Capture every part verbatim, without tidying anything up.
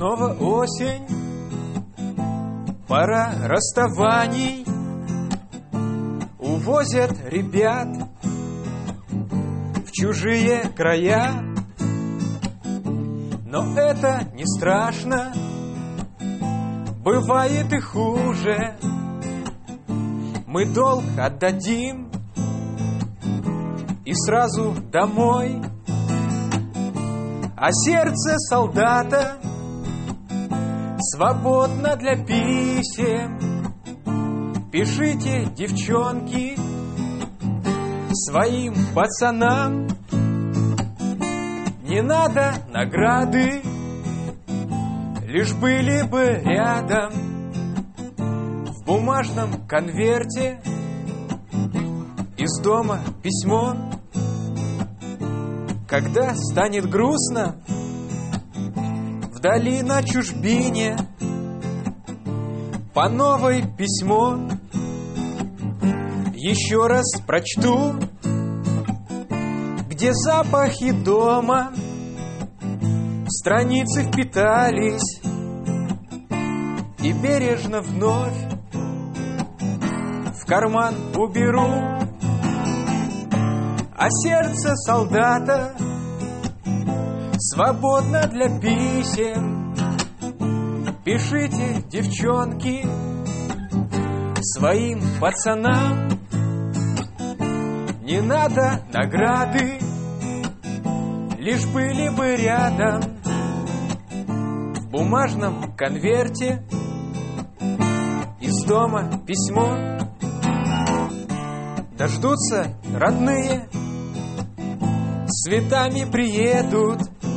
Снова осень, пора расставаний. Увозят ребят в чужие края. Но это не страшно, бывает и хуже. Мы долг отдадим и сразу домой. А сердце солдата свободно для писем. Пишите, девчонки, своим пацанам. Не надо награды, лишь были бы рядом. В бумажном конверте из дома письмо. Когда станет грустно вдали на чужбине, по новой письмо еще раз прочту, где запахи дома в страницы впитались, и бережно вновь в карман уберу. А сердце солдата свободно для писем. Пишите, девчонки, своим пацанам. Не надо награды, лишь были бы рядом. В бумажном конверте из дома письмо. Дождутся родные, с цветами приедут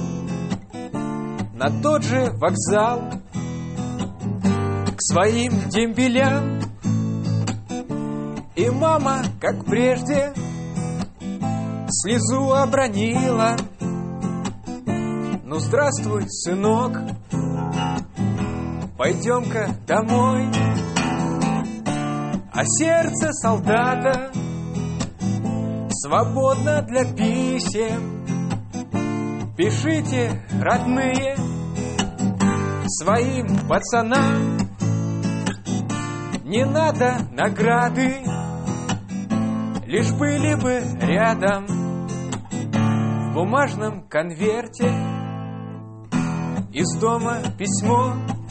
на тот же вокзал к своим дембелям. И мама, как прежде, слезу обронила: ну, здравствуй, сынок, пойдем-ка домой. А сердце солдата свободно для писем. Пишите, родные, своим пацанам. Не надо награды, лишь были бы рядом. В бумажном конверте из дома письмо.